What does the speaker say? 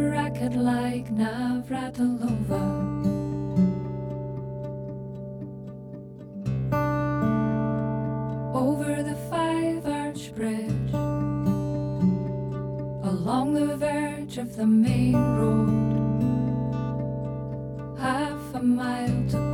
racket like Navratilova. Over the Five-Arch Bridge, along the verge of the main road, half a mile to